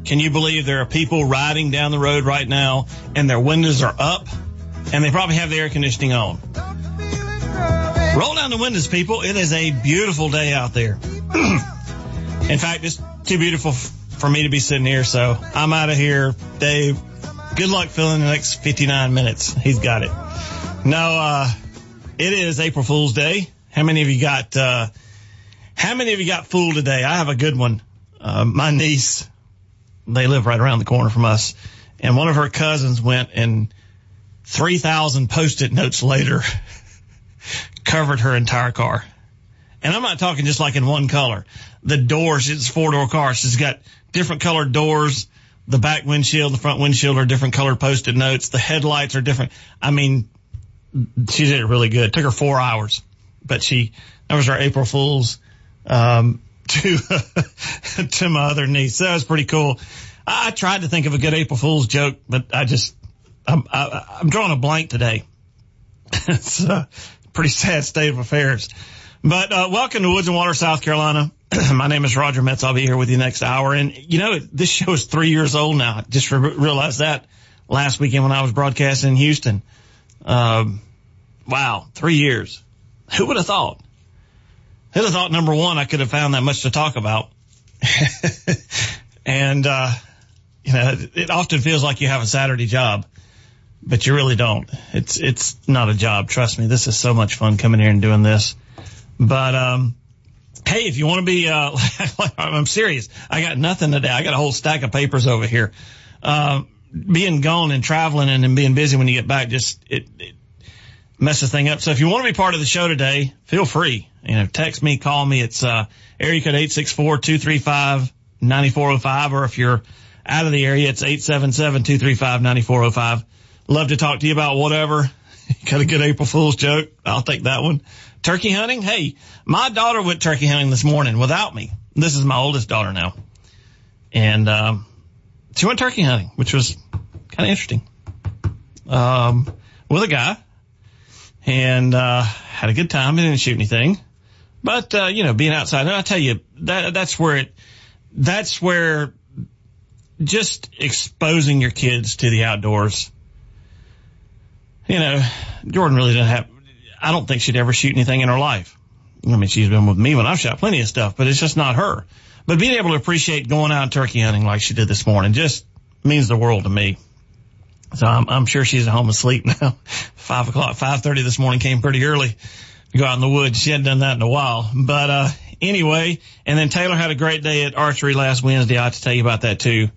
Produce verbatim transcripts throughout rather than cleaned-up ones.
Can you believe there are people riding down the road right now and their windows are up and they probably have the air conditioning on? Roll down the windows, people. It is a beautiful day out there. In fact, it's too beautiful f- for me to be sitting here, so I'm out of here. Dave, good luck filling the next fifty-nine minutes. He's got it. No, uh, it is April Fool's Day. How many of you got, uh, how many of you got fooled today? I have a good one. Uh, my niece, they live right around the corner from us, and one of her cousins went and three thousand Post-it notes later covered her entire car. And I'm not talking just like in one color. The doors, it's a four-door car. She's got different colored doors. The back windshield, the front windshield are different colored Post-it notes. The headlights are different. I mean, she did it really good. It took her four hours. But she, that was her April Fool's, um, to, to my other niece. That was pretty cool. I, I tried to think of a good April Fool's joke, but I just, I'm, I, I'm drawing a blank today. It's a pretty sad state of affairs. But, uh, welcome to Woods and Water, South Carolina. My name is Roger Metz. I'll be here with you next hour. And, you know, this show is three years old now. I just re- realized that last weekend when I was broadcasting in Houston. Um, wow, three years. Who would have thought? Who would have thought, number one, I could have found that much to talk about. And, uh, you know, it, it often feels like you have a Saturday job, but you really don't. It's, it's not a job. Trust me. This is so much fun coming here and doing this. But, um, hey, if you want to be, uh, I'm serious. I got nothing today. I got a whole stack of papers over here. Uh, being gone and traveling and, and being busy when you get back just, it, it messes thing up. So if you want to be part of the show today, feel free. You know, text me, call me. It's, uh, area code eight six four, two three five, nine four zero five. Or if you're out of the area, it's eight seven seven, two three five, nine four zero five. Love to talk to you about whatever. Got a good April Fool's joke? I'll take that one. Turkey hunting? Hey, my daughter went turkey hunting this morning without me. This is my oldest daughter now. And, um, she went turkey hunting, which was kind of interesting. Um, with a guy. And, uh, had a good time. Didn't shoot anything. But, uh, you know, being outside, and I tell you, that, that's where it, that's where just exposing your kids to the outdoors. You know, Jordan really didn't have, I don't think she'd ever shoot anything in her life. I mean, she's been with me when I've shot plenty of stuff, but it's just not her. But being able to appreciate going out and turkey hunting like she did this morning just means the world to me. So I'm, I'm sure she's at home asleep now. Five o'clock, five thirty this morning came pretty early to go out in the woods. She hadn't done that in a while. But, uh, anyway, and then Taylor had a great day at archery last Wednesday. I have to tell you about that too.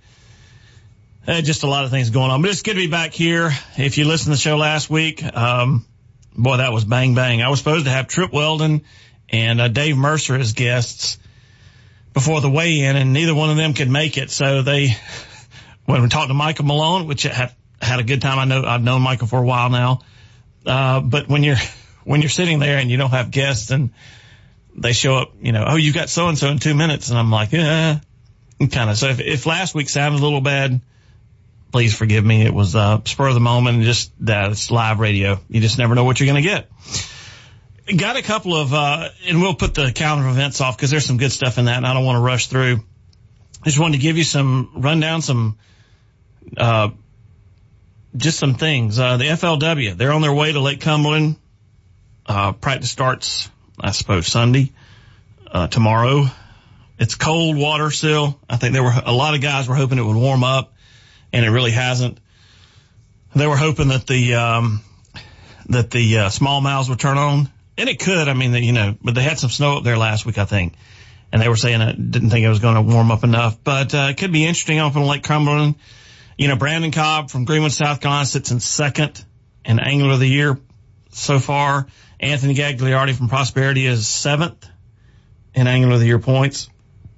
Uh, just a lot of things going on, but it's good to be back here. If you listened to the show last week, um, boy, that was bang, bang. I was supposed to have Trip Weldon and uh, Dave Mercer as guests before the weigh-in, and neither one of them could make it. So they, when we talked to Michael Malone, which had, had a good time. I know, I've known Michael for a while now. Uh, but when you're, when you're sitting there and you don't have guests and they show up, you know, oh, you got so-and-so in two minutes. And I'm like, yeah, kind of. So if, if last week sounded a little bad, please forgive me. It was, uh, spur of the moment and just that it's live radio. You just never know what you're going to get. Got a couple of, uh, and we'll put the calendar of events off because there's some good stuff in that and I don't want to rush through. I just wanted to give you some rundown, some, uh, just some things. Uh, the F L W, they're on their way to Lake Cumberland. Uh, practice starts, I suppose, Sunday, uh, tomorrow. It's cold water still. I think there were a lot of guys were hoping it would warm up. And it really hasn't. They were hoping that the, um, that the, uh, small mouths would turn on. And it could. I mean, you know, but they had some snow up there last week, I think. And they were saying I didn't think it was going to warm up enough. But, uh, it could be interesting up in Lake Cumberland. You know, Brandon Cobb from Greenwood, South Carolina sits in second in Angler of the Year so far. Anthony Gagliardi from Prosperity is seventh in Angler of the Year points.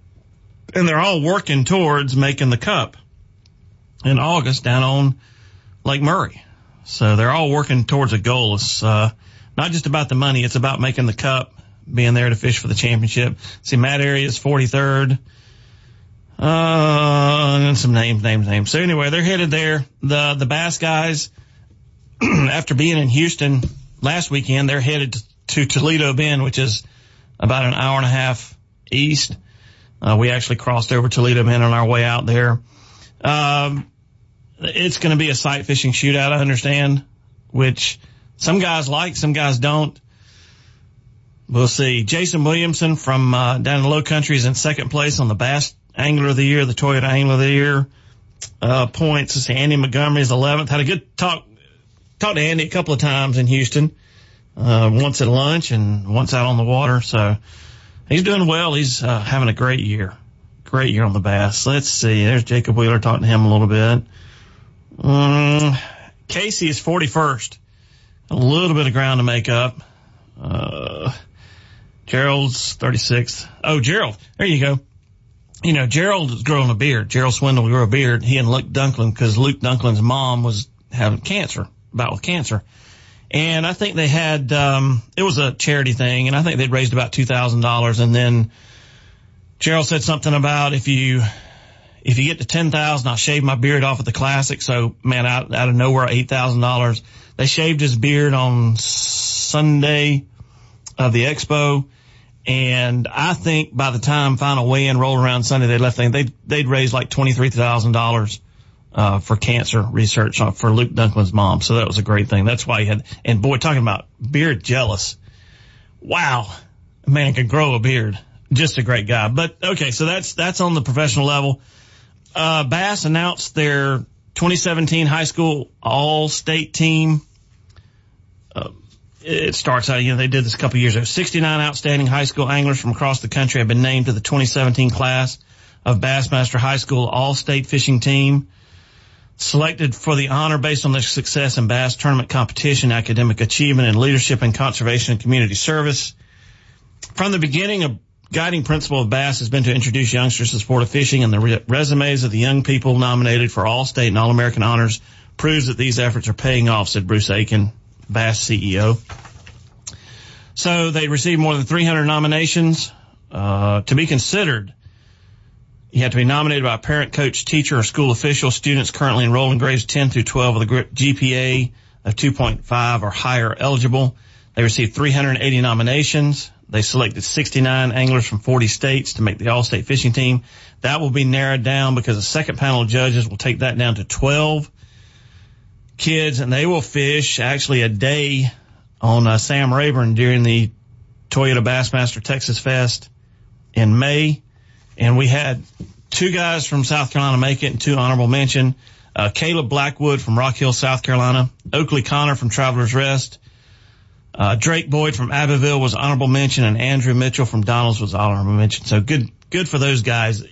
And they're all working towards making the Cup in August down on Lake Murray. So they're all working towards a goal. It's, uh, not just about the money. It's about making the Cup, being there to fish for the championship. See, Matt Area is forty-third. Uh, and some names, names, names. So anyway, they're headed there. The, the Bass guys, after being in Houston last weekend, they're headed to Toledo Bend, which is about an hour and a half east. Uh, we actually crossed over Toledo Bend on our way out there. Um, it's going to be a sight fishing shootout, I understand, which some guys like, some guys don't. We'll see. Jason Williamson from uh, down in the Low Country is in second place on the Bass Angler of the Year, the Toyota Angler of the Year uh, points. Let's see, Andy Montgomery is eleventh. Had a good talk, talked to Andy a couple of times in Houston, uh, once at lunch and once out on the water. So he's doing well. He's uh, having a great year. Great year on the bass. Let's see. There's Jacob Wheeler, talking to him a little bit. Um, Casey is forty-first. A little bit of ground to make up. Uh, Gerald's thirty-sixth. Oh, Gerald. There you go. You know, Gerald is growing a beard. Gerald Swindle grew a beard. He and Luke Dunklin, because Luke Dunklin's mom was having cancer, about with cancer. And I think they had, um, it was a charity thing, and I think they'd raised about two thousand dollars. And then Gerald said something about if you, if you get to ten thousand, I'll shave my beard off at the Classic. So, man, out, out of nowhere, eight thousand dollars. They shaved his beard on Sunday of the expo. And I think by the time final weigh-in rolled around Sunday, they left, they'd, they'd raised like twenty-three thousand dollars, uh, for cancer research for Luke Dunklin's mom. So that was a great thing. That's why he had, and boy, talking about beard jealous. Wow. A man can grow a beard. Just a great guy. But okay, so that's, that's on the professional level. Uh, Bass announced their twenty seventeen high school all-state team. Uh, it starts out, you know, they did this a couple of years ago. sixty-nine outstanding high school anglers from across the country have been named to the twenty seventeen class of Bassmaster High School all-state fishing team. Selected for the honor based on their success in bass tournament competition, academic achievement, and leadership in conservation and community service. From the beginning, a guiding principle of Bass has been to introduce youngsters to the sport of fishing, and the re- resumes of the young people nominated for All-State and All-American honors proves that these efforts are paying off, said Bruce Aiken, Bass C E O. So they received more than three hundred nominations. Uh, to be considered, you have to be nominated by a parent, coach, teacher, or school official. Students currently enrolled in grades ten through twelve with a G P A of two point five or higher eligible. They received three hundred eighty nominations. They selected sixty-nine anglers from forty states to make the all-state fishing team. That will be narrowed down because a second panel of judges will take that down to twelve kids, and they will fish actually a day on uh, Sam Rayburn during the Toyota Bassmaster Texas Fest in May. And we had two guys from South Carolina make it and two honorable mention. Uh, Caleb Blackwood from Rock Hill, South Carolina. Oakley Connor from Travelers Rest. Uh, Drake Boyd from Abbeville was honorable mention, and Andrew Mitchell from Donalds was honorable mention. So good, good for those guys.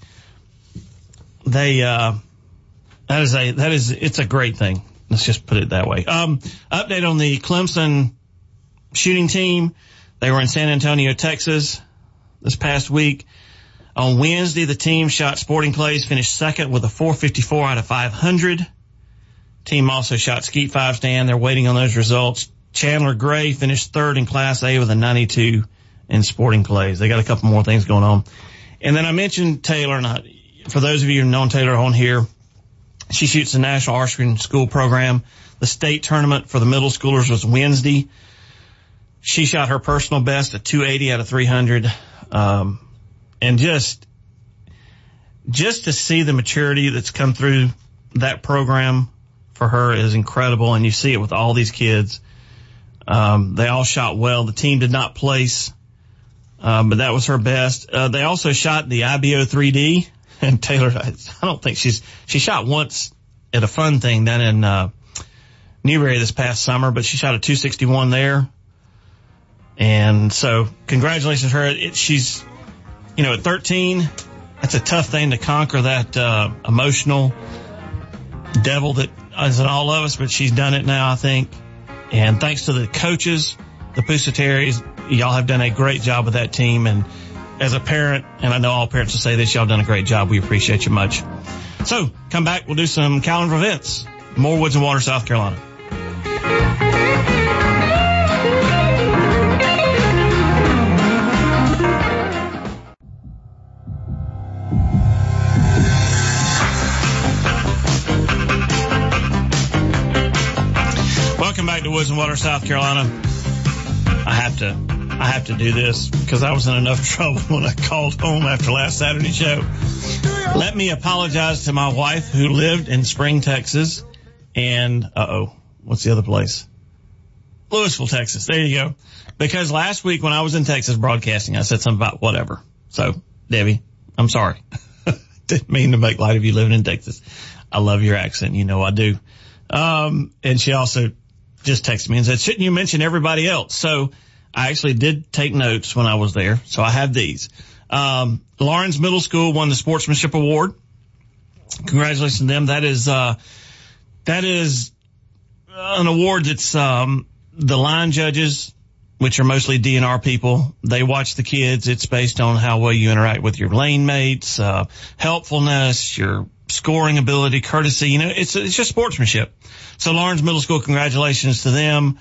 They, uh, that is a, that is, it's a great thing. Let's just put it that way. Um, update on the Clemson shooting team. They were in San Antonio, Texas this past week. On Wednesday, the team shot Sporting Clays, finished second with a four fifty-four out of five hundred. Team also shot Skeet Five Stand. They're waiting on those results. Chandler Gray finished third in Class A with a ninety-two in Sporting Clays. They got a couple more things going on. And then I mentioned Taylor, and I, for those of you who know Taylor on here, she shoots the National Archery School program. The state tournament for the middle schoolers was Wednesday. She shot her personal best at two eighty out of three hundred. Um, and just, just to see the maturity that's come through that program for her is incredible. And you see it with all these kids. Um, they all shot well. The team did not place, um, but that was her best. Uh, they also shot the I B O three D, and Taylor, I don't think she's, she shot once at a fun thing down in, uh, Newberry this past summer, but she shot a two sixty-one there. And so congratulations to her. It, she's, you know, at thirteen, that's a tough thing to conquer, that, uh, emotional devil that is in all of us, but she's done it now, I think. And thanks to the coaches, the Pusateri, y'all have done a great job with that team. And as a parent, and I know all parents will say this, y'all done a great job. We appreciate you much. So come back. We'll do some calendar events. More Woods and Water, South Carolina. Welcome back to Woods and Water, South Carolina. I have to I have to do this because I was in enough trouble when I called home after last Saturday's show. Let me apologize to my wife who lived in Spring, Texas, and, uh-oh, what's the other place? Louisville, Texas. There you go. Because last week when I was in Texas broadcasting, I said something about whatever. So, Debbie, I'm sorry. Didn't mean to make light of you living in Texas. I love your accent. You know I do. Um, and she also just texted me and said, shouldn't you mention everybody else? So I actually did take notes when I was there. So I have these. Um, Lawrence Middle School won the Sportsmanship Award. Congratulations to them. That is, uh, that is an award that's, um, the line judges, which are mostly D N R people. They watch the kids. It's based on how well you interact with your lane mates, uh, helpfulness, your scoring ability, courtesy. You know, it's, it's just sportsmanship. So Lawrence Middle School, congratulations to them.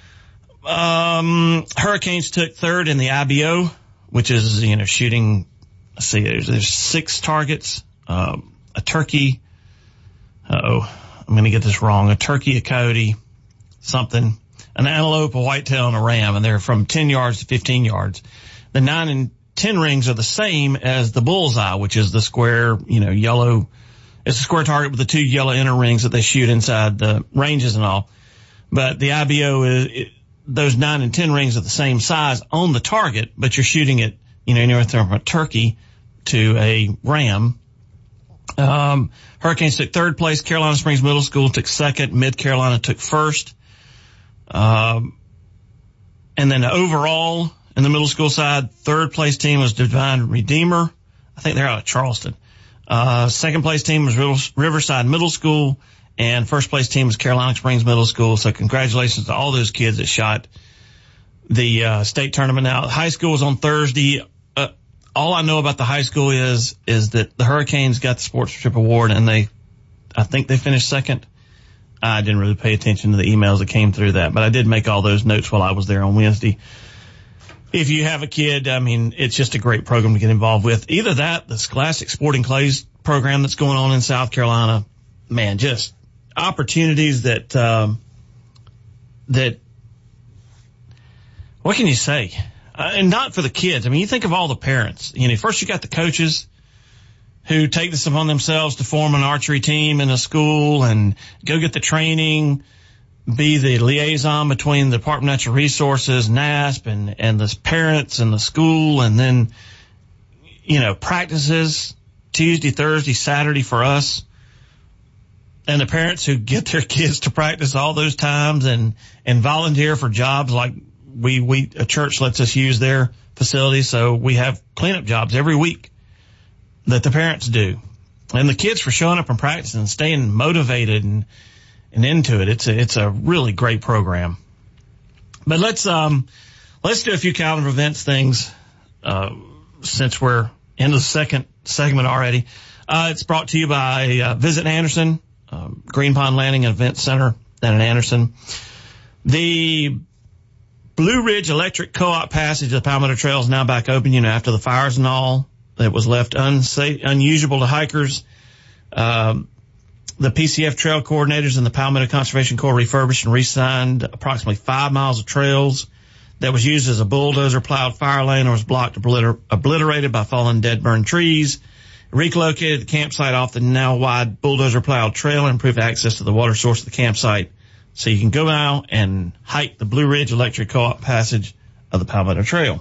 Um, Hurricanes took third in the I B O, which is, you know, shooting, let's see, there's, there's six targets, um, a turkey. Uh-oh, I'm going to get this wrong. A turkey, a coyote, something, an antelope, a whitetail, and a ram. And they're from ten yards to fifteen yards. The nine and ten rings are the same as the bullseye, which is the square, you know, yellow. It's a square target with the two yellow inner rings that they shoot inside the ranges and all. But the I B O is, it, those nine and ten rings are the same size on the target, but you're shooting it, you know, anywhere from a turkey to a ram. Um, Hurricanes took third place. Carolina Springs Middle School took second. Mid Carolina took first. Um, and then overall in the middle school side, third place team was Divine Redeemer. I think they're out of Charleston. Uh, second place team was Riverside Middle School, and first place team was Carolina Springs Middle School. So congratulations to all those kids that shot the, uh, state tournament out. High school was on Thursday. Uh, all I know about the high school is, is that the Hurricanes got the sportsmanship award and they, I think they finished second. I didn't really pay attention to the emails that came through that, but I did make all those notes while I was there on Wednesday. If you have a kid, I mean, it's just a great program to get involved with. Either that, the Scholastic Sporting Clays program that's going on in South Carolina, man, just opportunities that, um, that, what can you say? Uh, and not for the kids. I mean, you think of all the parents. You know, first you got the coaches who take this upon themselves to form an archery team in a school and go get the training, be the liaison between the Department of Natural Resources, N A S P, and, and the parents and the school, and then, you know, practices Tuesday, Thursday, Saturday for us. And the parents who get their kids to practice all those times and, and volunteer for jobs like we, we, a church lets us use their facility. So we have cleanup jobs every week that the parents do. And the kids for showing up and practicing and staying motivated and, and into it. It's a, it's a really great program. But let's, um, let's do a few calendar events things, uh, since we're into the second segment already. Uh, it's brought to you by, uh, Visit Anderson, um, Green Pond Landing and Event Center down in Anderson. The Blue Ridge Electric Co-op passage of the Palmetto Trail is now back open, you know, after the fires and all. It was left unsafe, unusable to hikers. Um, The P C F trail coordinators and the Palmetto Conservation Corps refurbished and re-signed approximately five miles of trails that was used as a bulldozer plowed fire lane or was blocked, obliter- obliterated by fallen dead burned trees. Relocated the campsite off the now wide bulldozer plowed trail and improved access to the water source of the campsite. So you can go out and hike the Blue Ridge Electric Co-op passage of the Palmetto Trail.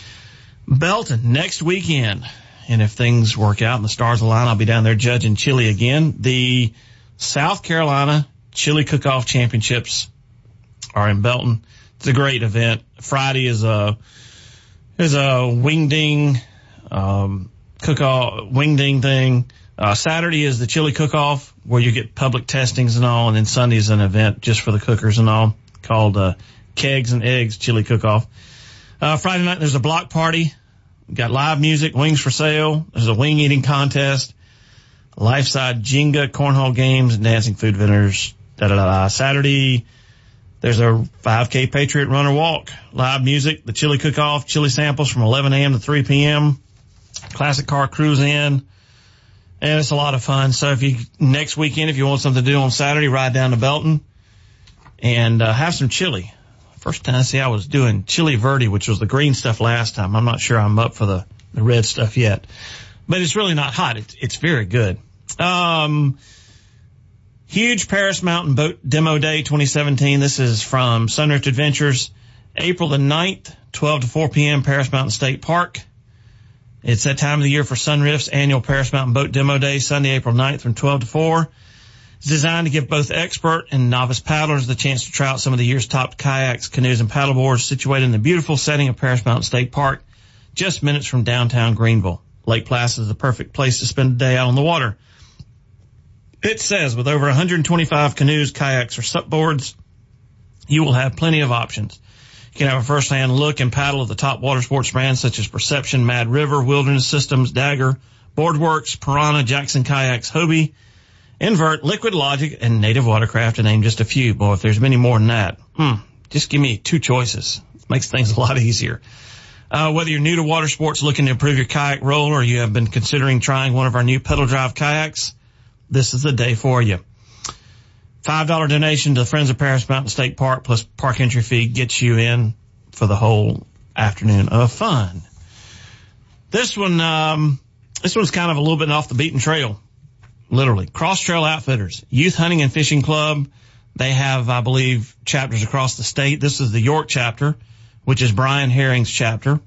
Belton next weekend. And if things work out and the stars align, I'll be down there judging chili again. The South Carolina Chili Cook-Off Championships are in Belton. It's a great event. Friday is a, is a wingding, um, cook-off, wingding thing. Uh, Saturday is the chili cook-off where you get public testings and all. And then Sunday is an event just for the cookers and all called, uh, Kegs and Eggs Chili Cook-Off. Uh, Friday night there's a block party. We've got live music, wings for sale. There's a wing eating contest, life-size Jenga, cornhole games, and dancing food vendors. Da da da. Saturday, there's a five K Patriot Runner Walk, live music, the chili cook-off, chili samples from eleven a.m. to three p.m. Classic car cruise in, and it's a lot of fun. So if you next weekend, if you want something to do on Saturday, ride down to Belton and uh, have some chili. First time, see, I was doing Chili Verde, which was the green stuff last time. I'm not sure I'm up for the, the red stuff yet. But it's really not hot. It's, it's very good. Um, huge Paris Mountain Boat Demo Day twenty seventeen. This is from Sunrift Adventures. April the ninth, twelve to four p.m., Paris Mountain State Park. It's that time of the year for Sunrift's annual Paris Mountain Boat Demo Day, Sunday, April ninth from twelve to four. It's designed to give both expert and novice paddlers the chance to try out some of the year's top kayaks, canoes, and paddleboards situated in the beautiful setting of Paris Mountain State Park, just minutes from downtown Greenville. Lake Placid is the perfect place to spend a day out on the water. It says with over one hundred twenty-five canoes, kayaks, or supboards, you will have plenty of options. You can have a first-hand look and paddle at the top water sports brands such as Perception, Mad River, Wilderness Systems, Dagger, Boardworks, Piranha, Jackson Kayaks, Hobie, Invert, Liquid Logic, and Native Watercraft, to name just a few. Boy, if there's many more than that, hmm, just give me two choices. It makes things a lot easier. Uh, whether you're new to water sports looking to improve your kayak roll, or you have been considering trying one of our new pedal drive kayaks, this is the day for you. five dollars donation to the Friends of Paris Mountain State Park plus park entry fee gets you in for the whole afternoon of fun. This one, um, this one's kind of a little bit off the beaten trail. Literally. Cross Trail Outfitters, Youth Hunting and Fishing Club. They have, I believe, chapters across the state. This is the York chapter, which is Brian Herring's chapter.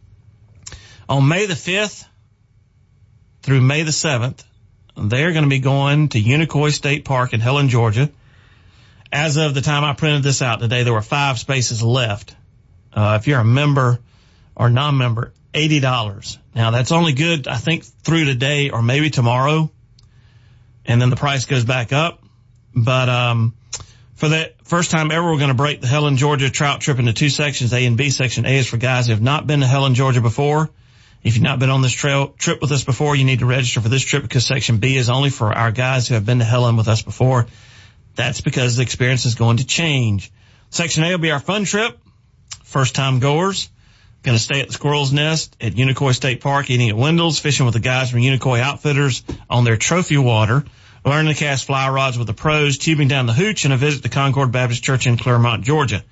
On May the fifth through May the seventh, they're going to be going to Unicoi State Park in Helen, Georgia. As of the time I printed this out today, there were five spaces left. Uh, if you're a member or non-member, eighty dollars. Now, that's only good, I think, through today or maybe tomorrow. And then the price goes back up. But, um, for the first time ever, we're going to break the Helen, Georgia trout trip into two sections, A and B. Section A is for guys who have not been to Helen, Georgia before. If you've not been on this trail trip with us before, you need to register for this trip, because Section B is only for our guys who have been to Helen with us before. That's because the experience is going to change. Section A will be our fun trip. First time goers. Going to stay at the Squirrel's Nest at Unicoi State Park, eating at Wendell's, fishing with the guys from Unicoi Outfitters on their trophy water, learning to cast fly rods with the pros, tubing down the hooch, and a visit to Concord Baptist Church in Claremont, Georgia.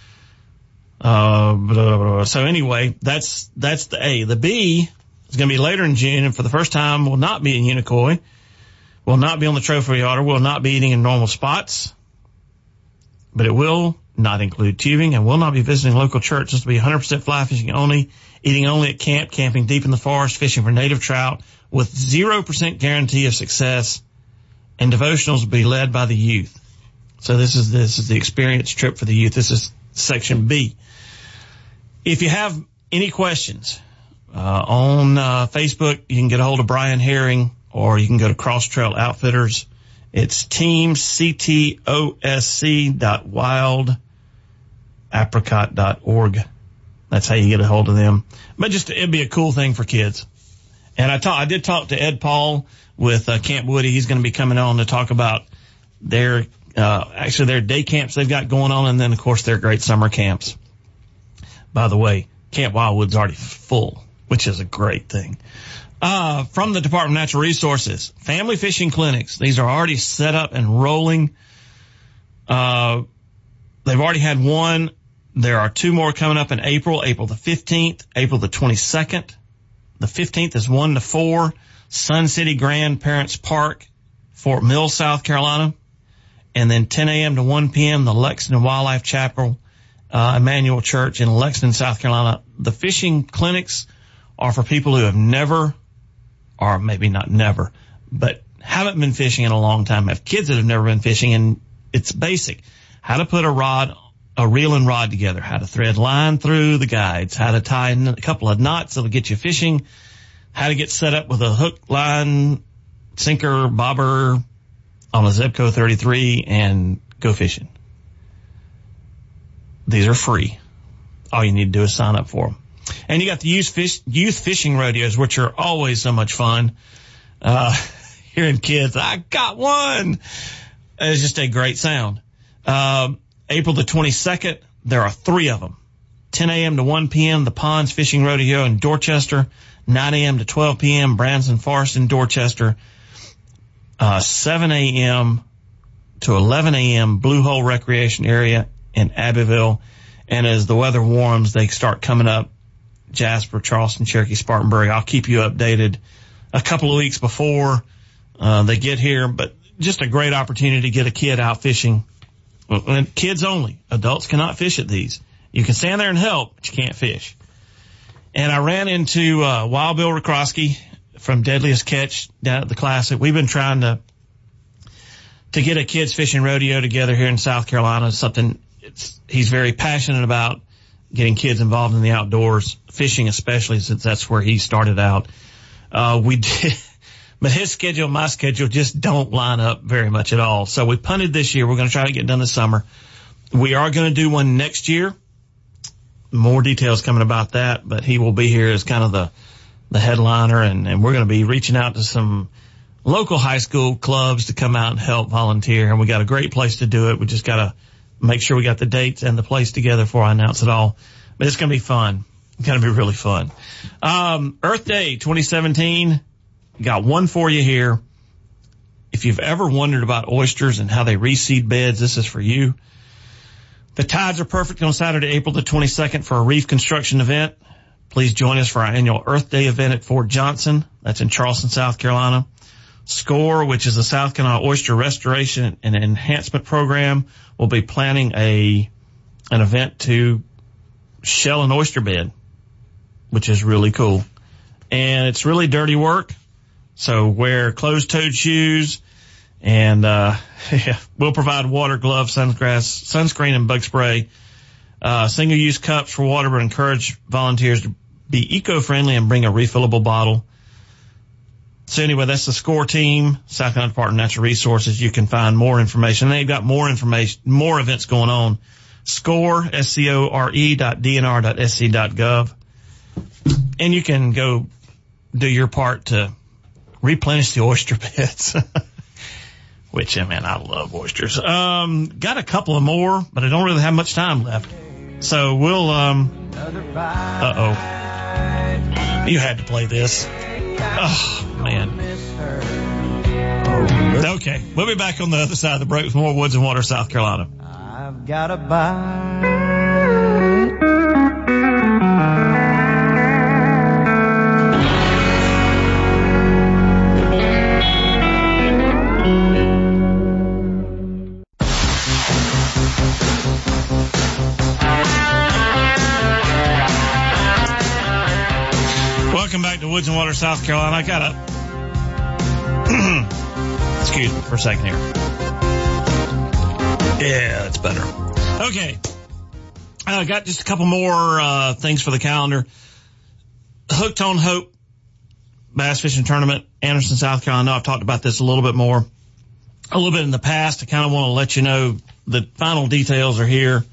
Uh, blah, blah, blah. So anyway, that's, that's the A. The B is going to be later in June, and for the first time will not be in Unicoi, will not be on the trophy water, will not be eating in normal spots, but it will not include tubing, and will not be visiting local church. This will be one hundred percent fly fishing only, eating only at camp, camping deep in the forest, fishing for native trout with zero percent guarantee of success, and devotionals will be led by the youth. So this is, this is the experience trip for the youth. This is Section B. If you have any questions, uh, on, uh, Facebook, you can get a hold of Brian Herring, or you can go to Cross Trail Outfitters. It's team C T O S C dot wild apricot dot org. That's how you get a hold of them. But just, it'd be a cool thing for kids. And I talk, I did talk to Ed Paul with uh, Camp Woody. He's going to be coming on to talk about their, uh, actually their day camps they've got going on, and then of course their great summer camps. By the way, Camp Wildwood's already full, which is a great thing. Uh, from the Department of Natural Resources, family fishing clinics. These are already set up and rolling. Uh, they've already had one. There are two more coming up in April, April the fifteenth, April the twenty-second. The fifteenth is one to four, Sun City Grandparents Park, Fort Mill, South Carolina. And then ten a.m. to one p.m., the Lexington Wildlife Chapel, uh, Emmanuel Church in Lexington, South Carolina. The fishing clinics are for people who have never, or maybe not never, but haven't been fishing in a long time, have kids that have never been fishing, and it's basic. How to put a rod, a reel and rod together, how to thread line through the guides, how to tie a couple of knots that'll get you fishing, how to get set up with a hook, line, sinker, bobber on a Zebco thirty-three and go fishing. These are free. All you need to do is sign up for them. And you got the youth, fish, youth fishing rodeos, which are always so much fun. Uh, hearing kids, I got one. It's just a great sound. Uh, April the twenty-second, there are three of them. ten a.m. to one p.m., the Ponds Fishing Rodeo in Dorchester. nine a.m. to twelve p.m., Branson Forest in Dorchester. Uh, seven a.m. to eleven a.m., Blue Hole Recreation Area in Abbeville. And as the weather warms, they start coming up Jasper, Charleston, Cherokee, Spartanburg. I'll keep you updated a couple of weeks before uh, they get here. But just a great opportunity to get a kid out fishing. And kids only. Adults cannot fish at these. You can stand there and help, but you can't fish. And I ran into uh, Wild Bill Rikroski from Deadliest Catch down at the Classic. We've been trying to to get a kids fishing rodeo together here in South Carolina. Something it's, he's very passionate about, getting kids involved in the outdoors, fishing especially, since that's where he started out. Uh, we did, but his schedule and my schedule just don't line up very much at all. So we punted this year. We're going to try to get done this summer. We are going to do one next year. More details coming about that, but he will be here as kind of the, the headliner, and, and we're going to be reaching out to some local high school clubs to come out and help volunteer. And we got a great place to do it. We just got to make sure we got the dates and the place together before I announce it all. But it's going to be fun. It's going to be really fun. Um, Earth Day twenty seventeen. Got one for you here. If you've ever wondered about oysters and how they reseed beds, this is for you. The tides are perfect on Saturday, April the twenty-second for a reef construction event. Please join us for our annual Earth Day event at Fort Johnson. That's in Charleston, South Carolina. SCORE, which is the South Carolina Oyster Restoration and Enhancement Program, will be planning a an event to shell an oyster bed, which is really cool. And it's really dirty work, so wear closed-toed shoes. And, uh, yeah, we'll provide water, gloves, sungrass, sunscreen, and bug spray. Uh, single-use cups for water, but encourage volunteers to be eco-friendly and bring a refillable bottle. So anyway, that's the SCORE team, South Carolina Department of Natural Resources. You can find more information. They've got more information, more events going on. SCORE, S C O R E dot D N R dot S C dot gov. And you can go do your part to replenish the oyster beds. Which, yeah, man, I love oysters. Um, got a couple of more, but I don't really have much time left. So we'll, um, uh-oh. You had to play this. Oh, man. Okay, we'll be back on the other side of the break with more Woods and Water, South Carolina. I've got a bite. Welcome back to Woods and Water, South Carolina. I got a, excuse me for a second here. Yeah, that's better. Okay. I uh, got just a couple more, uh, things for the calendar. Hooked on Hope Bass Fishing Tournament, Anderson, South Carolina. I know I've talked about this a little bit more, a little bit in the past. I kind of want to let you know the final details are here.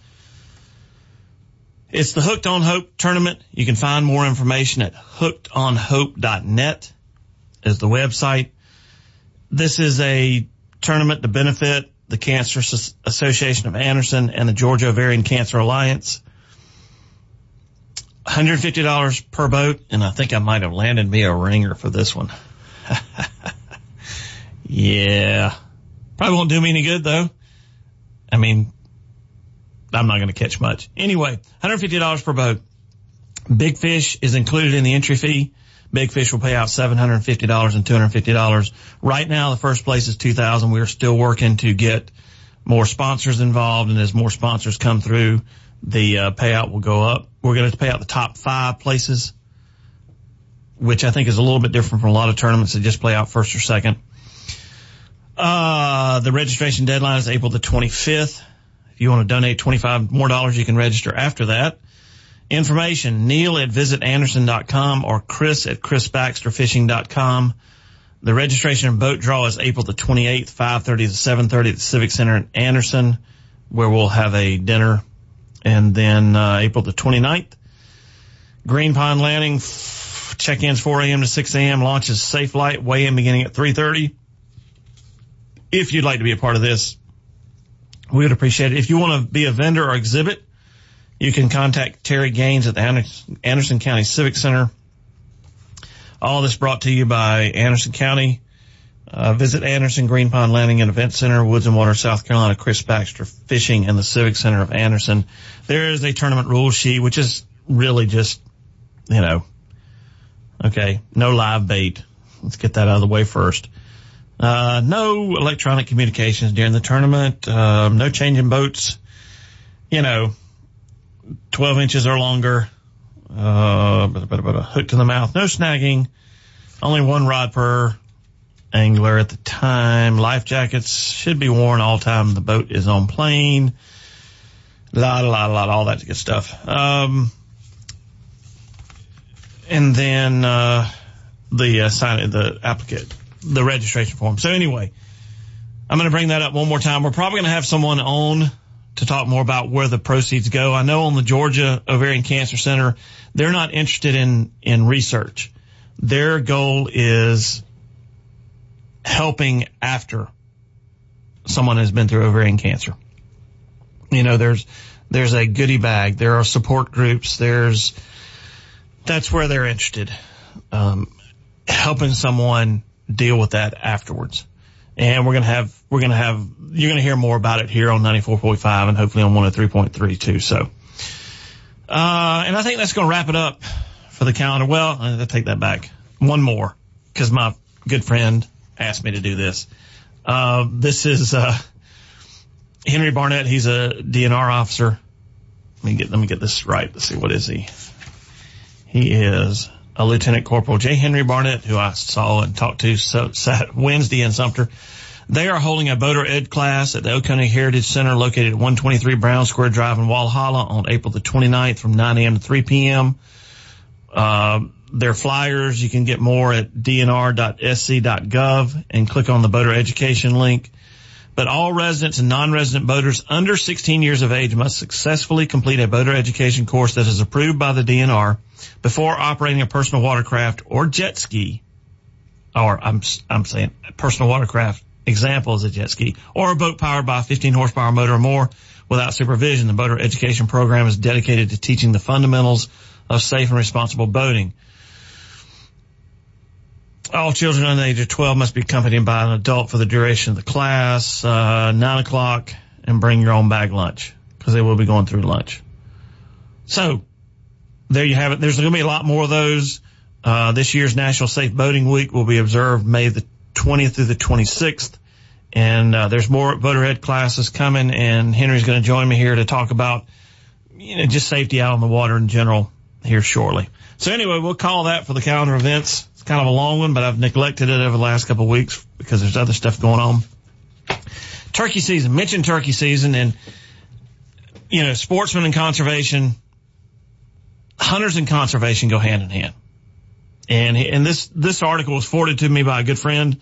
It's the Hooked on Hope tournament. You can find more information at hooked on hope dot net is the website. This is a tournament to benefit the Cancer Association of Anderson and the Georgia Ovarian Cancer Alliance. one hundred fifty dollars per boat, and I think I might have landed me a ringer for this one. Yeah. Probably won't do me any good, though. I mean, I'm not going to catch much. Anyway, one hundred fifty dollars per boat. Big Fish is included in the entry fee. Big Fish will pay out seven hundred fifty dollars and two hundred fifty dollars. Right now, the first place is two thousand dollars. We're still working to get more sponsors involved, and as more sponsors come through, the uh, payout will go up. We're going to pay out the top five places, which I think is a little bit different from a lot of tournaments that just play out first or second. Uh, the registration deadline is April the twenty-fifth. If you want to donate twenty-five more dollars, you can register after that. Information, Neil at visit anderson dot com or Chris at chris baxter fishing dot com. The registration and boat draw is April the twenty-eighth, five thirty to seven thirty at the Civic Center in Anderson, where we'll have a dinner. And then uh, April the twenty-ninth, Green Pond Landing, check-ins four a.m. to six a.m., launches Safe Light, weigh-in beginning at three thirty. If you'd like to be a part of this, we would appreciate it. If you want to be a vendor or exhibit, you can contact Terry Gaines at the Anderson County Civic Center. All this brought to you by Anderson County, Uh, visit Anderson Green Pond Landing and Event Center, Woods and Water, South Carolina. Chris Baxter Fishing and the Civic Center of Anderson. There is a tournament rule sheet, which is really just, you know, okay, no live bait. Let's get that out of the way first. Uh, no electronic communications during the tournament. Um, no changing boats, you know, twelve inches or longer. Uh, but, but, but a hook to the mouth. No snagging. Only one rod per angler at the time. Life jackets should be worn all time the boat is on plane. Lot, a lot, a lot, all that good stuff. Um, and then, uh, the, uh, sign, the applicant, the registration form. So anyway, I'm going to bring that up one more time. We're probably going to have someone on to talk more about where the proceeds go. I know on the Georgia Ovarian Cancer Center, they're not interested in, in research. Their goal is helping after someone has been through ovarian cancer. You know, there's, there's a goodie bag. There are support groups. There's, that's where they're interested. Um, helping someone deal with that afterwards. And we're going to have, we're going to have, you're going to hear more about it here on ninety-four point five and hopefully on one oh three point three too. So, uh, and I think that's going to wrap it up for the calendar. Well, I take that back. One more, because my good friend asked me to do this. Uh, this is, uh, Henry Barnett. He's a D N R officer. Let me get, let me get this right. Let's see. What is he? He is a Lieutenant Corporal J. Henry Barnett, who I saw and talked to so, sat Wednesday in Sumter. They are holding a boater ed class at the Oconee Heritage Center located at one twenty-three Brown Square Drive in Walhalla on April the twenty-ninth from nine a.m. to three p.m. Uh, their flyers, you can get more at d n r dot s c dot gov and click on the boater education link. But all residents and non-resident boaters under sixteen years of age must successfully complete a boater education course that is approved by the D N R before operating a personal watercraft or jet ski, or I'm, I'm saying personal watercraft example is a jet ski, or a boat powered by a fifteen horsepower motor or more without supervision. The boater education program is dedicated to teaching the fundamentals of safe and responsible boating. All children under the age of twelve must be accompanied by an adult for the duration of the class, uh, nine o'clock, and bring your own bag lunch, because they will be going through lunch. So, there you have it. There's going to be a lot more of those. Uh, this year's National Safe Boating Week will be observed May the twentieth through the twenty-sixth. And, uh, there's more boater ed classes coming, and Henry's going to join me here to talk about, you know, just safety out on the water in general here shortly. So anyway, we'll call that for the calendar events. It's kind of a long one, but I've neglected it over the last couple of weeks because there's other stuff going on. Turkey season, mentioned turkey season, and, you know, sportsmen and conservation, hunters and conservation go hand in hand. And, and this, this article was forwarded to me by a good friend.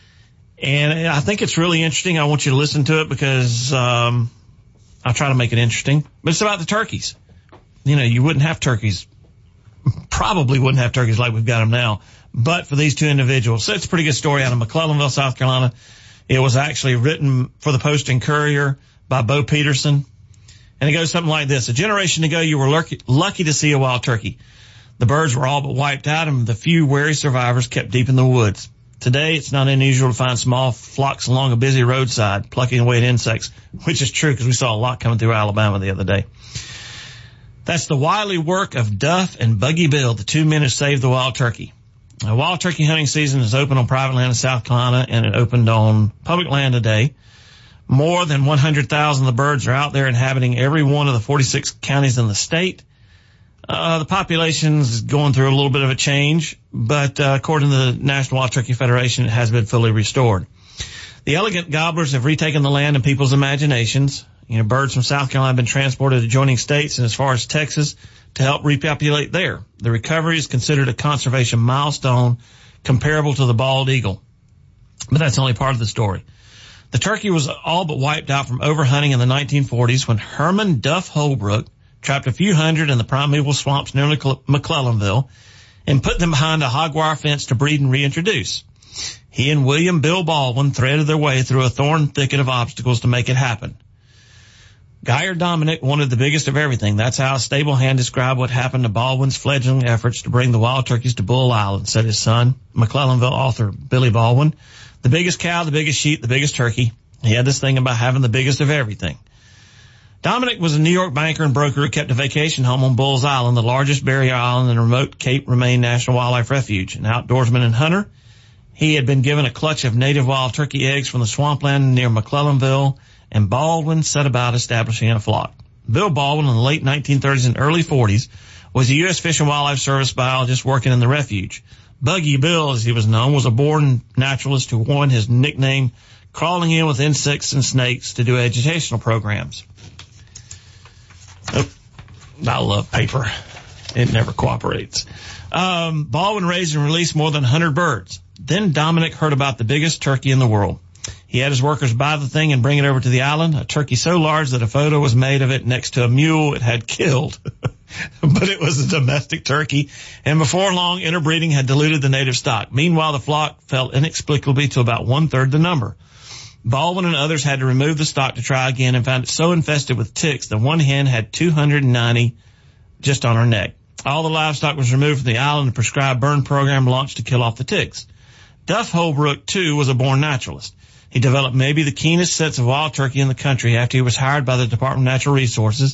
And I think it's really interesting. I want you to listen to it because, um, I'll try to make it interesting, but it's about the turkeys. You know, you wouldn't have turkeys, probably wouldn't have turkeys like we've got them now, but for these two individuals. So it's a pretty good story out of McClellanville, South Carolina. It was actually written for the Post and Courier by Bo Peterson. And it goes something like this. A generation ago, you were lucky, lucky to see a wild turkey. The birds were all but wiped out, and the few wary survivors kept deep in the woods. Today, it's not unusual to find small flocks along a busy roadside, plucking away at insects, which is true because we saw a lot coming through Alabama the other day. That's the wily work of Duff and Buggy Bill, the two men who saved the wild turkey. Now, wild turkey hunting season is open on private land in South Carolina, and it opened on public land today. More than one hundred thousand of the birds are out there inhabiting every one of the forty-six counties in the state. Uh, the population's going through a little bit of a change, but uh, according to the National Wild Turkey Federation, it has been fully restored. The elegant gobblers have retaken the land in people's imaginations. You know, birds from South Carolina have been transported to adjoining states and as far as Texas to help repopulate there. The recovery is considered a conservation milestone comparable to the bald eagle. But that's only part of the story. The turkey was all but wiped out from overhunting in the nineteen forties when Herman Duff Holbrook trapped a few hundred in the primeval swamps near McClellanville and put them behind a hog wire fence to breed and reintroduce. He and William Bill Baldwin threaded their way through a thorn thicket of obstacles to make it happen. Geyer Dominic wanted the biggest of everything. That's how a stable hand described what happened to Baldwin's fledgling efforts to bring the wild turkeys to Bull Island, said his son, McClellanville author Billy Baldwin. The biggest cow, the biggest sheep, the biggest turkey. He had this thing about having the biggest of everything. Dominic was a New York banker and broker who kept a vacation home on Bulls Island, the largest barrier island in the remote Cape Remain National Wildlife Refuge. An outdoorsman and hunter, he had been given a clutch of native wild turkey eggs from the swampland near McClellanville, and Baldwin set about establishing a flock. Bill Baldwin in the late nineteen thirties and early forties was a U S Fish and Wildlife Service biologist working in the refuge. Buggy Bill, as he was known, was a born naturalist who won his nickname crawling in with insects and snakes to do educational programs. Oh, I love paper. It never cooperates. Um, Baldwin raised and released more than one hundred birds. Then Dominic heard about the biggest turkey in the world. He had his workers buy the thing and bring it over to the island, a turkey so large that a photo was made of it next to a mule it had killed. But it was a domestic turkey, and before long, interbreeding had diluted the native stock. Meanwhile, the flock fell inexplicably to about one-third the number. Baldwin and others had to remove the stock to try again and found it so infested with ticks that one hen had two hundred ninety just on her neck. All the livestock was removed from the island and a prescribed burn program launched to kill off the ticks. Duff Holbrook, too, was a born naturalist. He developed maybe the keenest sense of wild turkey in the country after he was hired by the Department of Natural Resources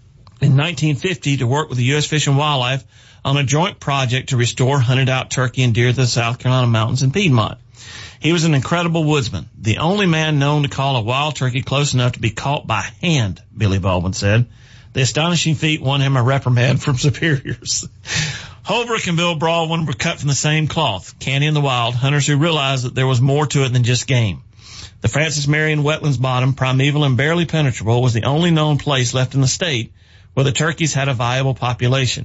in nineteen fifty to work with the U S Fish and Wildlife on a joint project to restore hunted-out turkey and deer to the South Carolina mountains and Piedmont. He was an incredible woodsman, the only man known to call a wild turkey close enough to be caught by hand, Billy Baldwin said. The astonishing feat won him a reprimand from superiors. Holbrook and Bill Baldwin were cut from the same cloth, canny in the wild, hunters who realized that there was more to it than just game. The Francis Marion Wetlands Bottom, primeval and barely penetrable, was the only known place left in the state where the turkeys had a viable population.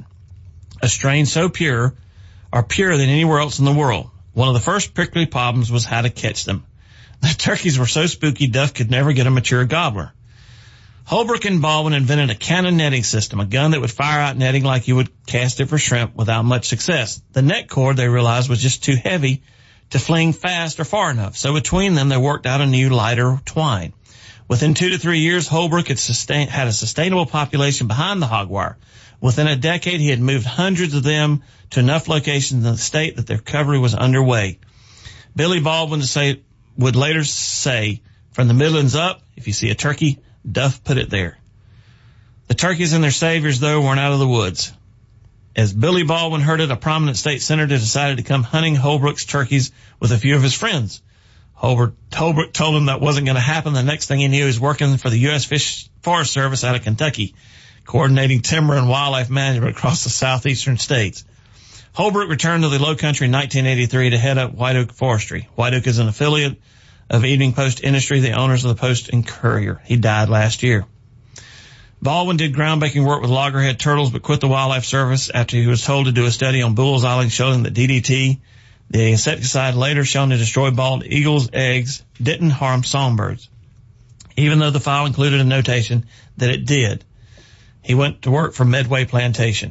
A strain so pure, or purer than anywhere else in the world. One of the first prickly problems was how to catch them. The turkeys were so spooky Duff could never get a mature gobbler. Holbrook and Baldwin invented a cannon netting system, a gun that would fire out netting like you would cast it for shrimp without much success. The net cord, they realized, was just too heavy to fling fast or far enough. So between them, they worked out a new, lighter twine. Within two to three years, Holbrook had, sustain, had a sustainable population behind the hog wire. Within a decade, he had moved hundreds of them to enough locations in the state that their recovery was underway. Billy Baldwin say, would later say, from the Midlands up, if you see a turkey, Duff put it there. The turkeys and their saviors, though, weren't out of the woods. As Billy Baldwin heard it, a prominent state senator decided to come hunting Holbrook's turkeys with a few of his friends. Holbrook, Holbrook told him that wasn't going to happen. The next thing he knew, he was working for the U S Fish Forest Service out of Kentucky, coordinating timber and wildlife management across the southeastern states. Holbrook returned to the low country in nineteen eighty-three to head up White Oak Forestry. White Oak is an affiliate of Evening Post Industry, the owners of the Post and Courier. He died last year. Baldwin did groundbreaking work with loggerhead turtles, but quit the Wildlife Service after he was told to do a study on Bulls Island showing that D D T, the insecticide later shown to destroy bald eagles' eggs, didn't harm songbirds, even though the file included a notation that it did. He went to work for Medway Plantation.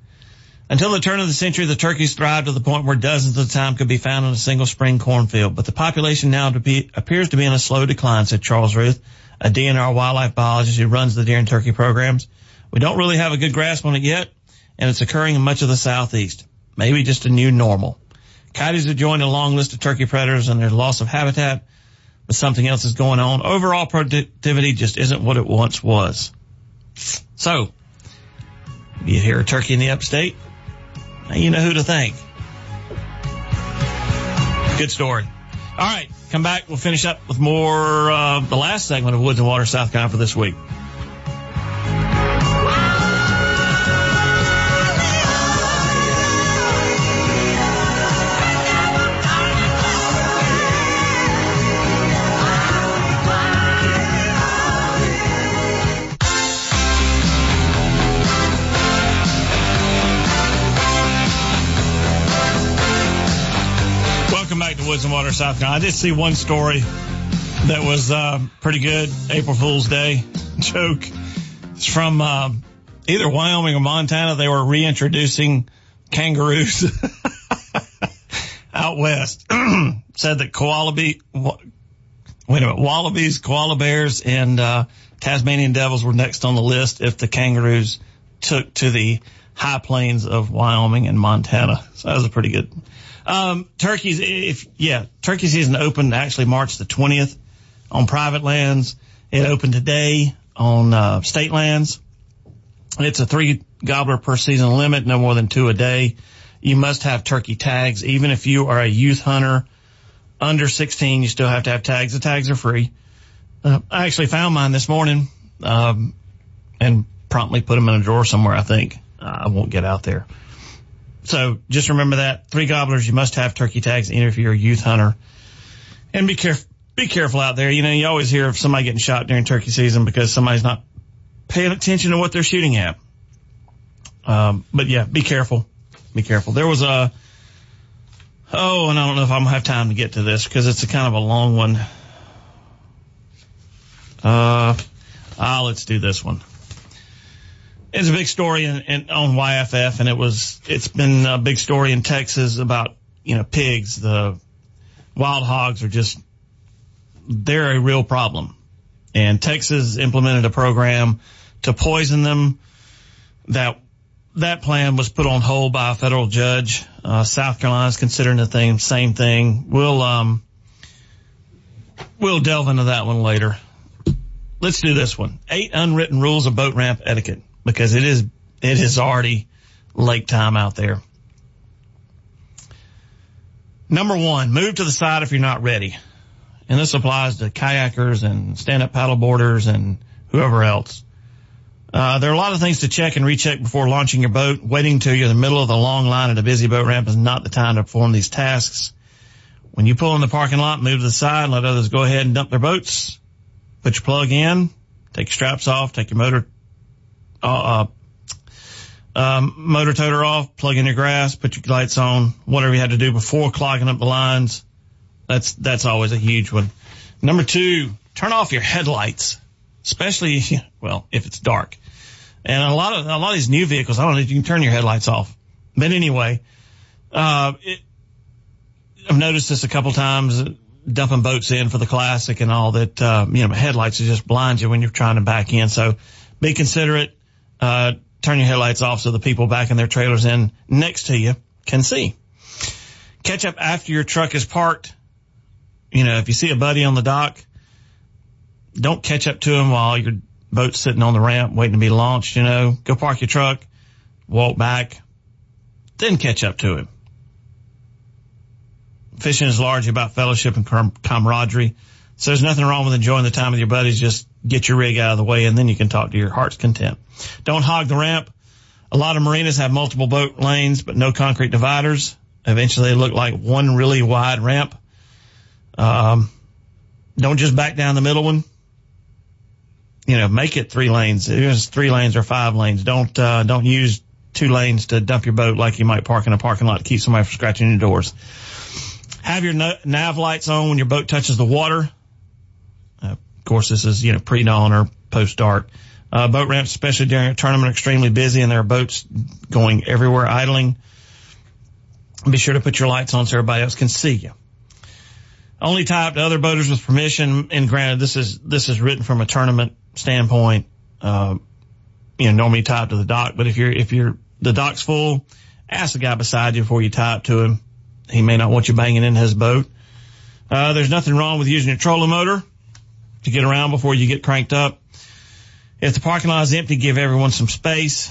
Until the turn of the century, the turkeys thrived to the point where dozens at a time could be found in a single spring cornfield. But the population now to be, appears to be in a slow decline, said Charles Ruth, a D N R wildlife biologist who runs the deer and turkey programs. We don't really have a good grasp on it yet, and it's occurring in much of the southeast. Maybe just a new normal. Coyotes have joined a long list of turkey predators and their loss of habitat, but something else is going on. Overall productivity just isn't what it once was. So, you hear a turkey in the upstate, now you know who to thank. Good story. All right, come back. We'll finish up with more, uh, the last segment of Woods and Water South Carolina for this week. Woods and Water, South Carolina. I did see one story that was uh, pretty good. April Fool's Day joke. It's from uh, either Wyoming or Montana. They were reintroducing kangaroos out west. Said that koala be, wait a minute, wallabies, koala bears, and uh, Tasmanian devils were next on the list if the kangaroos took to the high plains of Wyoming and Montana. So that was a pretty good. Um, turkeys, if, yeah, turkey season opened actually March the twentieth on private lands. It opened today on, uh, state lands. It's a three gobbler per season limit, no more than two a day. You must have turkey tags. Even if you are a youth hunter under sixteen, you still have to have tags. The tags are free. Uh, I actually found mine this morning, um, and promptly put them in a drawer somewhere, I think. Uh, I won't get out there. So just remember that. Three gobblers, you must have turkey tags, even if you're a youth hunter. And be careful, be careful out there. You know, you always hear of somebody getting shot during turkey season because somebody's not paying attention to what they're shooting at. Um, but yeah, be careful. Be careful. There was a, oh, and I don't know if I'm going to have time to get to this because it's a kind of a long one. Uh, ah, let's do this one. It's a big story in, in, on Y F F, and it was, it's been a big story in Texas about, you know, pigs. The wild hogs are just, they're a real problem. And Texas implemented a program to poison them. That, that plan was put on hold by a federal judge. Uh, South Carolina's considering the thing, same thing. We'll, um, we'll delve into that one later. Let's do this one. Eight unwritten rules of boat ramp etiquette. Because it is, it is already lake time out there. Number one, move to the side if you're not ready. And this applies to kayakers and stand-up paddleboarders and whoever else. Uh, there are a lot of things to check and recheck before launching your boat. Waiting till you're in the middle of the long line at a busy boat ramp is not the time to perform these tasks. When you pull in the parking lot, move to the side and let others go ahead and dump their boats. Put your plug in, take your straps off, take your motor Uh, uh, um, motor toter off, plug in your grass, put your lights on, whatever you had to do before clogging up the lines. That's, that's always a huge one. Number two, turn off your headlights, especially, well, if it's dark. And a lot of, a lot of these new vehicles, I don't know if you can turn your headlights off. But anyway, uh, it, I've noticed this a couple times, dumping boats in for the classic and all that, uh, you know, headlights will just blind you when you're trying to back in. So be considerate. Uh, turn your headlights off so the people backing their trailers in next to you can see. Catch up after your truck is parked. You know, if you see a buddy on the dock, don't catch up to him while your boat's sitting on the ramp waiting to be launched, you know. Go park your truck, walk back, then catch up to him. Fishing is largely about fellowship and com- camaraderie. So there's nothing wrong with enjoying the time with your buddies. Just get your rig out of the way and then you can talk to your heart's content. Don't hog the ramp. A lot of marinas have multiple boat lanes, but no concrete dividers. Eventually they look like one really wide ramp. Um, don't just back down the middle one. You know, make it three lanes. It's three lanes or five lanes. Don't, uh, don't use two lanes to dump your boat like you might park in a parking lot to keep somebody from scratching your doors. Have your nav lights on when your boat touches the water. Uh, of course, this is, you know, pre-dawn or post-dark. Uh, boat ramps, especially during a tournament, are extremely busy and there are boats going everywhere idling. Be sure to put your lights on so everybody else can see you. Only tie up to other boaters with permission. And granted, this is, this is written from a tournament standpoint. Uh, you know, normally tie up to the dock, but if you're, if you're, the dock's full, ask the guy beside you before you tie up to him. He may not want you banging in his boat. Uh, there's nothing wrong with using your trolling motor to get around before you get cranked up. If the parking lot is empty, give everyone some space.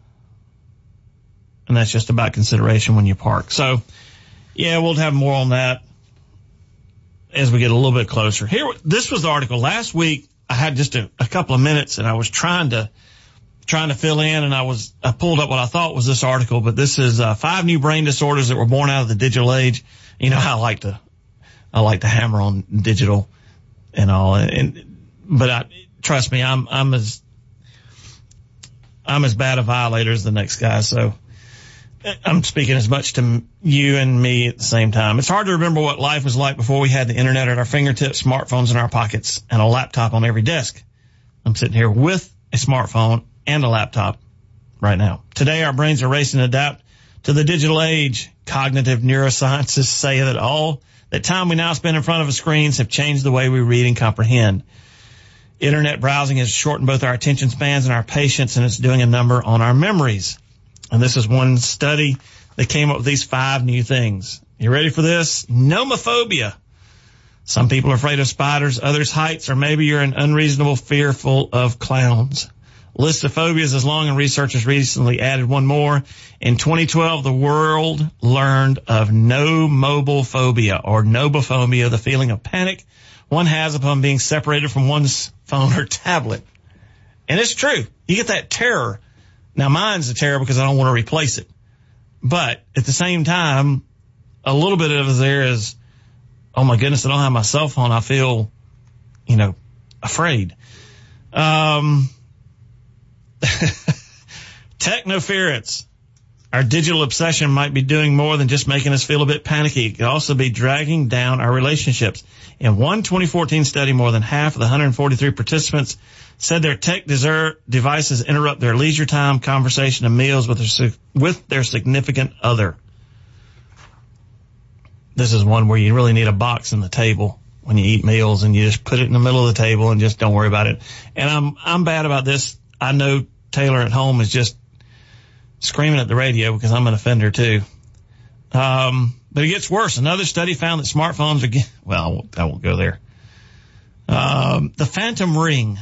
And that's just about consideration when you park. So, yeah, we'll have more on that as we get a little bit closer. Here, this was the article. Last week, I had just a, a couple of minutes and I was trying to, trying to fill in and I was, I pulled up what I thought was this article, but this is, uh, five new brain disorders that were born out of the digital age. You know, I like to, I like to hammer on digital and all. And, but I, trust me, I'm, I'm as, I'm as bad a violator as the next guy. So I'm speaking as much to you and me at the same time. It's hard to remember what life was like before we had the internet at our fingertips, smartphones in our pockets, and a laptop on every desk. I'm sitting here with a smartphone and a laptop right now. Today, our brains are racing to adapt to the digital age. Cognitive neuroscientists say that all the time we now spend in front of a screens have changed the way we read and comprehend. Internet browsing has shortened both our attention spans and our patience, and it's doing a number on our memories. And this is one study that came up with these five new things. You ready for this? Nomophobia. Some people are afraid of spiders, others heights, or maybe you're an unreasonable fearful of clowns. List of phobias is long, and researchers recently added one more. In twenty twelve, the world learned of nomophobia, or nomophobia, the feeling of panic one has upon being separated from one's phone or tablet. And it's true. You get that terror. Now, mine's a terror because I don't want to replace it. But at the same time, a little bit of it there is, oh my goodness, I don't have my cell phone. I feel, you know, afraid. Um, technoference. Our digital obsession might be doing more than just making us feel a bit panicky. It could also be dragging down our relationships. In one twenty fourteen study, more than half of the one hundred forty-three participants said their tech desert devices interrupt their leisure time, conversation, and meals with their, with their significant other. This is one where you really need a box in the table when you eat meals, and you just put it in the middle of the table and just don't worry about it. And I'm, I'm bad about this. I know Taylor at home is just screaming at the radio because I'm an offender too. Um, but it gets worse. Another study found that smartphones are, well, I won't, I won't go there. Um, the phantom ring.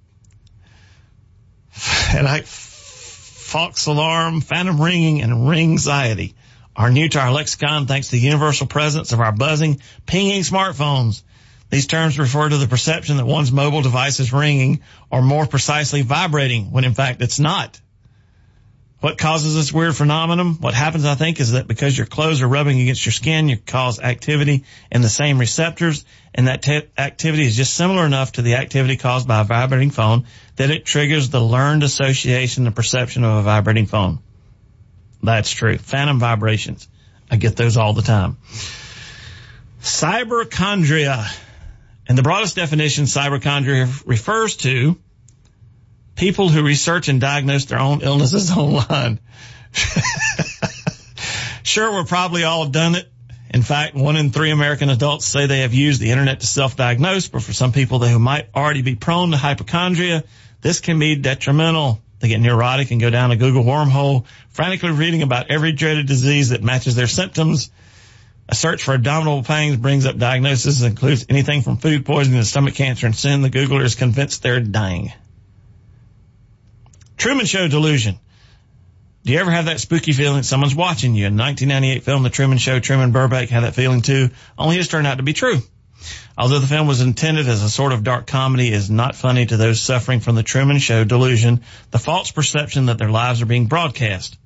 And I, Fox alarm, phantom ringing, and ring anxiety are new to our lexicon thanks to the universal presence of our buzzing, pinging smartphones. These terms refer to the perception that one's mobile device is ringing, or more precisely vibrating, when in fact it's not. What causes this weird phenomenon? What happens, I think, is that because your clothes are rubbing against your skin, you cause activity in the same receptors, and that te- activity is just similar enough to the activity caused by a vibrating phone that it triggers the learned association and perception of a vibrating phone. That's true. Phantom vibrations. I get those all the time. Cyberchondria. In the broadest definition, cyberchondria refers to people who research and diagnose their own illnesses online. Sure, we're probably all done it. In fact, one in three American adults say they have used the internet to self-diagnose, but for some people who might already be prone to hypochondria, this can be detrimental. They get neurotic and go down a Google wormhole, frantically reading about every dreaded disease that matches their symptoms. A search for abdominal pains brings up diagnoses that includes anything from food poisoning to stomach cancer, and soon the Googler is convinced they're dying. Truman Show delusion. Do you ever have that spooky feeling that someone's watching you? In the nineteen ninety-eight film The Truman Show, Truman Burbank had that feeling too, only his turned out to be true. Although the film was intended as a sort of dark comedy, it is not funny to those suffering from the Truman Show delusion, the false perception that their lives are being broadcast.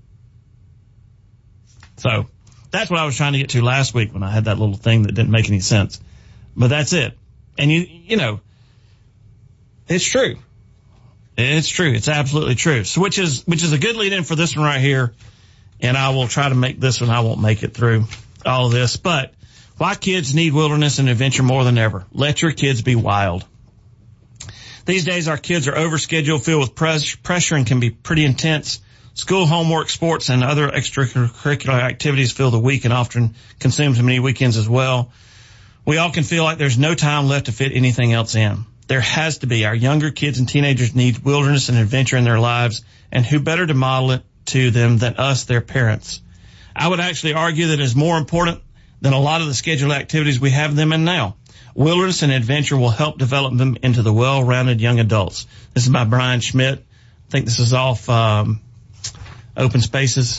So, that's what I was trying to get to last week when I had that little thing that didn't make any sense. But that's it. And you, you know, it's true. It's true. It's absolutely true. So which is, which is a good lead in for this one right here. And I will try to make this one. I won't make it through all of this, but why kids need wilderness and adventure more than ever. Let your kids be wild. These days our kids are overscheduled, filled with pres- pressure and can be pretty intense. School, homework, sports, and other extracurricular activities fill the week and often consume too many weekends as well. We all can feel like there's no time left to fit anything else in. There has to be. Our younger kids and teenagers need wilderness and adventure in their lives, and who better to model it to them than us, their parents. I would actually argue that it is more important than a lot of the scheduled activities we have them in now. Wilderness and adventure will help develop them into the well-rounded young adults. This is by Brian Schmidt. I think this is off um, Open Spaces.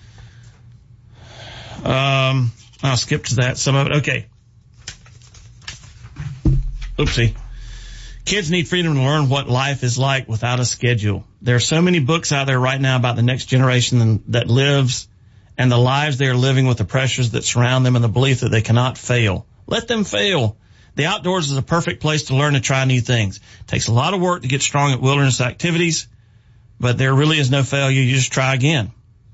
Um, I'll skip to that, some of it. Okay. Oopsie. Kids need freedom to learn what life is like without a schedule. There are so many books out there right now about the next generation that lives and the lives they are living with the pressures that surround them and the belief that they cannot fail. Let them fail. The outdoors is a perfect place to learn and try new things. It takes a lot of work to get strong at wilderness activities, but there really is no failure. You just try again.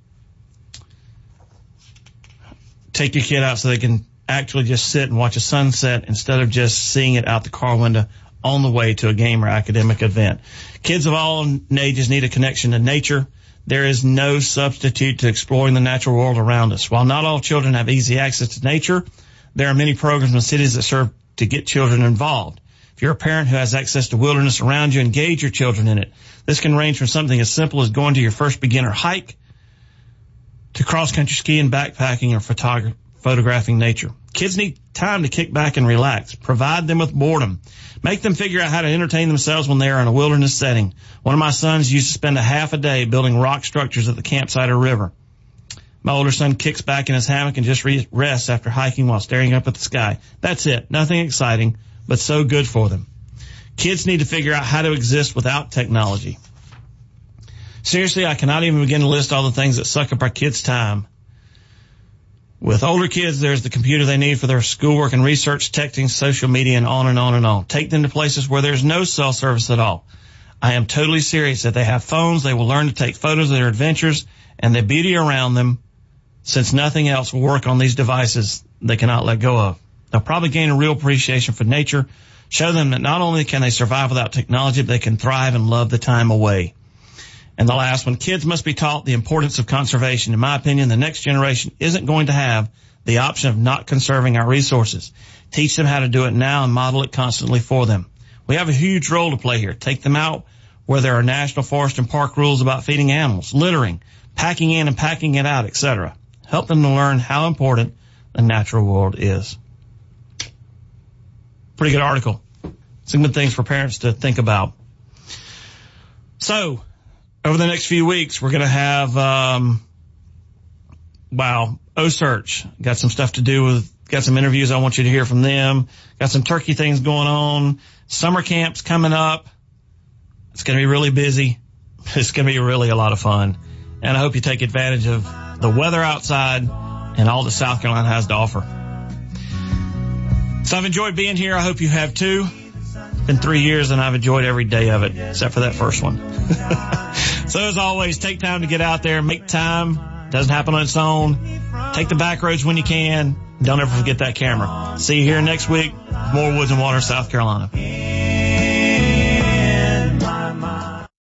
Take your kid out so they can actually just sit and watch a sunset instead of just seeing it out the car window on the way to a game or academic event. Kids of all ages need a connection to nature. There is no substitute to exploring the natural world around us. While not all children have easy access to nature, there are many programs in cities that serve to get children involved. If you're a parent who has access to wilderness around you, engage your children in it. This can range from something as simple as going to your first beginner hike to cross-country skiing, backpacking, or photog- photographing nature. Kids need time to kick back and relax. Provide them with boredom. Make them figure out how to entertain themselves when they are in a wilderness setting. One of my sons used to spend a half a day building rock structures at the campsite or river. My older son kicks back in his hammock and just re- rests after hiking while staring up at the sky. That's it. Nothing exciting, but so good for them. Kids need to figure out how to exist without technology. Seriously, I cannot even begin to list all the things that suck up our kids' time. With older kids, there's the computer they need for their schoolwork and research, texting, social media, and on and on and on. Take them to places where there's no cell service at all. I am totally serious. If they have phones, they will learn to take photos of their adventures and the beauty around them, since nothing else will work on these devices they cannot let go of. They'll probably gain a real appreciation for nature, show them that not only can they survive without technology, but they can thrive and love the time away. And the last one, kids must be taught the importance of conservation. In my opinion, the next generation isn't going to have the option of not conserving our resources. Teach them how to do it now and model it constantly for them. We have a huge role to play here. Take them out where there are national forest and park rules about feeding animals, littering, packing in and packing it out, et cetera. Help them to learn how important the natural world is. Pretty good article. Some good things for parents to think about. So, over the next few weeks, we're going to have, um, wow, O-Search. Got some stuff to do with, got some interviews I want you to hear from them. Got some turkey things going on. Summer camp's coming up. It's going to be really busy. It's going to be really a lot of fun. And I hope you take advantage of the weather outside and all that South Carolina has to offer. So I've enjoyed being here. I hope you have too. It's been three years and I've enjoyed every day of it, except for that first one. So as always, take time to get out there, make time. Doesn't happen on its own. Take the back roads when you can. Don't ever forget that camera. See you here next week. More Woods and Water, South Carolina.